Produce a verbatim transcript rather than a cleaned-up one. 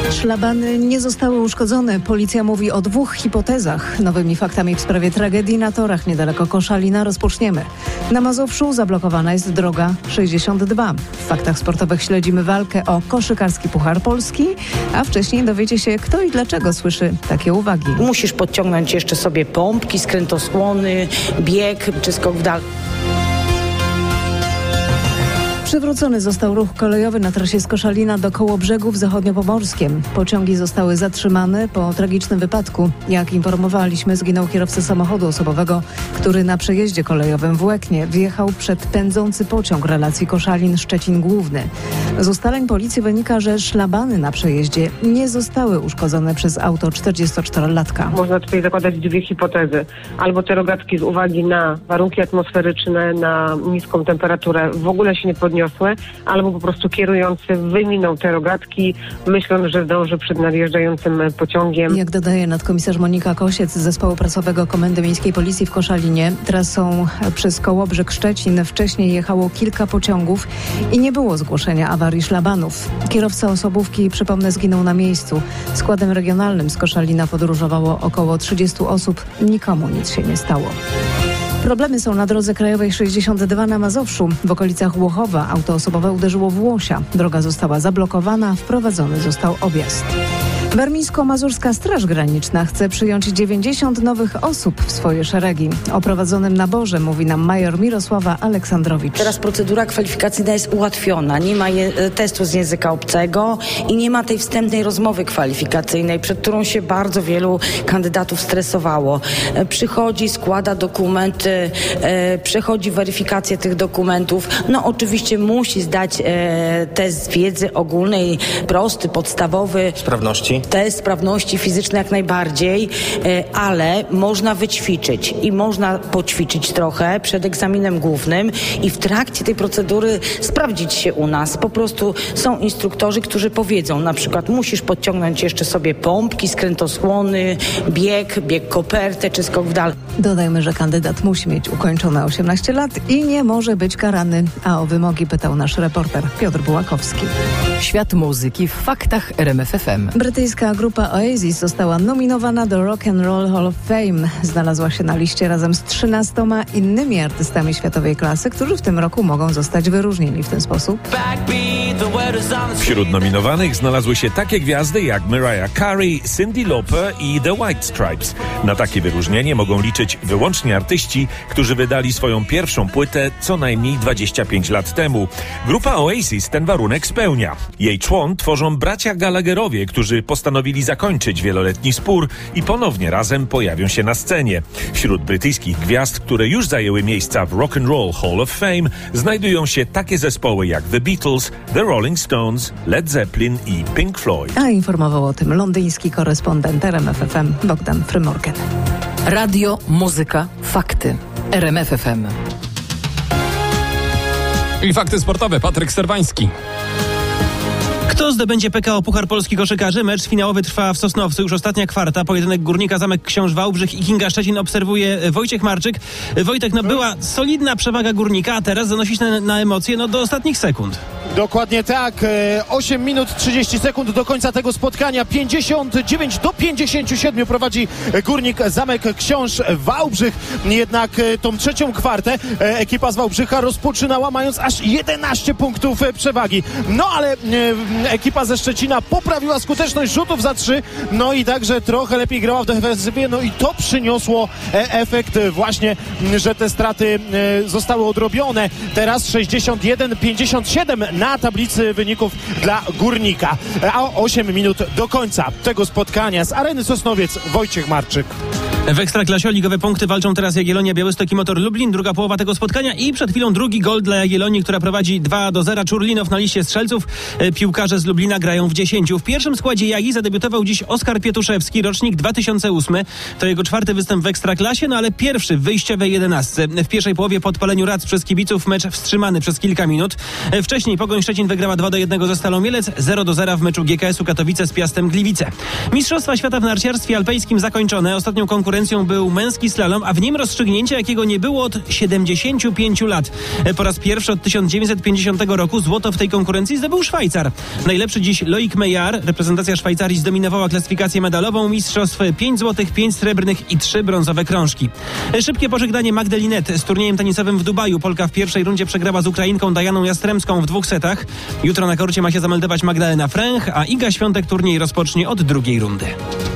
Szlabany nie zostały uszkodzone. Policja mówi o dwóch hipotezach. Nowymi faktami w sprawie tragedii na torach niedaleko Koszalina rozpoczniemy. Na Mazowszu zablokowana jest droga sześćdziesiąt dwa. W faktach sportowych śledzimy walkę o koszykarski Puchar Polski, a wcześniej dowiecie się, kto i dlaczego słyszy takie uwagi. Musisz podciągnąć jeszcze sobie pompki, skrętosłony, bieg czy skok w dal. Przywrócony został ruch kolejowy na trasie z Koszalina do Kołobrzegu w Zachodniopomorskiem. Pociągi zostały zatrzymane po tragicznym wypadku. Jak informowaliśmy, zginął kierowca samochodu osobowego, który na przejeździe kolejowym w Łeknie wjechał przed pędzący pociąg relacji Koszalin-Szczecin Główny. Z ustaleń policji wynika, że szlabany na przejeździe nie zostały uszkodzone przez auto czterdziestoczterolatka. Można tutaj zakładać dwie hipotezy. Albo te rogatki z uwagi na warunki atmosferyczne, na niską temperaturę w ogóle się nie podniosły, albo po prostu kierujący wyminął te rogatki, myśląc, że zdąży przed nadjeżdżającym pociągiem. Jak dodaje nadkomisarz Monika Kosiec z Zespołu Prasowego Komendy Miejskiej Policji w Koszalinie, trasą przez Kołobrzeg Szczecin wcześniej jechało kilka pociągów i nie było zgłoszenia awarii szlabanów. Kierowca osobówki, przypomnę, zginął na miejscu. Składem regionalnym z Koszalina podróżowało około trzydziestu osób. Nikomu nic się nie stało. Problemy są na drodze krajowej sześćdziesiąt dwa na Mazowszu. W okolicach Łochowa auto osobowe uderzyło w Łosia. Droga została zablokowana, wprowadzony został objazd. Warmińsko-Mazurska Straż Graniczna chce przyjąć dziewięćdziesiąt nowych osób w swoje szeregi. O prowadzonym naborze mówi nam major Mirosława Aleksandrowicz. Teraz procedura kwalifikacyjna jest ułatwiona. Nie ma je, testu z języka obcego i nie ma tej wstępnej rozmowy kwalifikacyjnej, przed którą się bardzo wielu kandydatów stresowało. E, przychodzi, składa dokumenty, e, przechodzi weryfikację tych dokumentów. No oczywiście musi zdać e, test wiedzy ogólnej, prosty, podstawowy. Sprawności. Test sprawności fizycznej jak najbardziej, ale można wyćwiczyć i można poćwiczyć trochę przed egzaminem głównym i w trakcie tej procedury sprawdzić się u nas. Po prostu są instruktorzy, którzy powiedzą, na przykład musisz podciągnąć jeszcze sobie pompki, skrętosłony, bieg, bieg kopertę czy skok w dal. Dodajmy, że kandydat musi mieć ukończone osiemnaście lat i nie może być karany. A o wymogi pytał nasz reporter Piotr Bułakowski. Świat muzyki w faktach R M F F M. Brytyjska grupa Oasis została nominowana do Rock and Roll Hall of Fame. Znalazła się na liście razem z trzynastoma innymi artystami światowej klasy, którzy w tym roku mogą zostać wyróżnieni w ten sposób. Wśród nominowanych znalazły się takie gwiazdy jak Mariah Carey, Cyndi Lauper i The White Stripes. Na takie wyróżnienie mogą liczyć wyłącznie artyści, którzy wydali swoją pierwszą płytę co najmniej dwadzieścia pięć lat temu. Grupa Oasis ten warunek spełnia. Jej człon tworzą bracia Gallagherowie, którzy postanowili zakończyć wieloletni spór i ponownie razem pojawią się na scenie. Wśród brytyjskich gwiazd, które już zajęły miejsca w Rock and Roll Hall of Fame, znajdują się takie zespoły jak The Beatles, The Rolling Stones, Led Zeppelin i Pink Floyd. A informował o tym londyński korespondent R M F F M Bogdan Frymorgan. Radio, muzyka, fakty. R M F F M. I fakty sportowe. Patryk Serwański. Kto zdobędzie P K O Puchar Polski Koszykarzy? Mecz finałowy trwa w Sosnowcu. Już ostatnia kwarta. Pojedynek Górnika Zamek Książ Wałbrzych i Kinga Szczecin obserwuje Wojciech Marczyk. Wojtek, no była solidna przewaga Górnika, a teraz zanosisz na, na emocje no do ostatnich sekund. Dokładnie tak. osiem minut trzydzieści sekund do końca tego spotkania. pięćdziesiąt dziewięć do pięćdziesięciu siedmiu prowadzi Górnik Zamek Książ Wałbrzych. Jednak tą trzecią kwartę ekipa z Wałbrzycha rozpoczynała mając aż jedenaście punktów przewagi. No ale ekipa ze Szczecina poprawiła skuteczność rzutów za trzy. No i także trochę lepiej grała w defensywie. No i to przyniosło efekt właśnie, że te straty zostały odrobione. Teraz sześćdziesiąt jeden pięćdziesiąt siedem na tablicy wyników dla Górnika. A osiem minut do końca tego spotkania z Areny Sosnowiec Wojciech Marczyk. W Ekstraklasie o ligowe punkty walczą teraz Jagiellonia, Białystok i Motor Lublin. Druga połowa tego spotkania i przed chwilą drugi gol dla Jagiellonii, która prowadzi dwa do zera. Czurlinow na liście strzelców. Piłkarze z Lublina grają w dziesięciu. W pierwszym składzie Jagi zadebiutował dziś Oskar Pietuszewski, rocznik dwa tysiące ósmy. To jego czwarty występ w Ekstraklasie, no ale pierwszy w wyjściowej jedenastce. W pierwszej połowie po odpaleniu rac przez kibiców mecz wstrzymany przez kilka minut. Wcześniej Pogoń Szczecin wygrała dwa do jednego ze Stalą Mielec, zero do zera w meczu G K S u Katowice z Piastem Gliwice. Mistrzostwa Świata w narciarstwie alpejskim zakończone. Ostatnią konkurencję konkurencją był męski slalom, a w nim rozstrzygnięcia, jakiego nie było od siedemdziesięciu pięciu lat. Po raz pierwszy od tysiąc dziewięćset pięćdziesiątego roku złoto w tej konkurencji zdobył Szwajcar. Najlepszy dziś Loic Meillard. Reprezentacja Szwajcarii zdominowała klasyfikację medalową mistrzostw: pięć złotych, pięć srebrnych i trzy brązowe krążki. Szybkie pożegnanie Magdalinet z turniejem tenisowym w Dubaju. Polka w pierwszej rundzie przegrała z Ukrainką Dajaną Jastremską w dwóch setach. Jutro na korcie ma się zameldować Magdalena Fręch, a Iga Świątek turniej rozpocznie od drugiej rundy.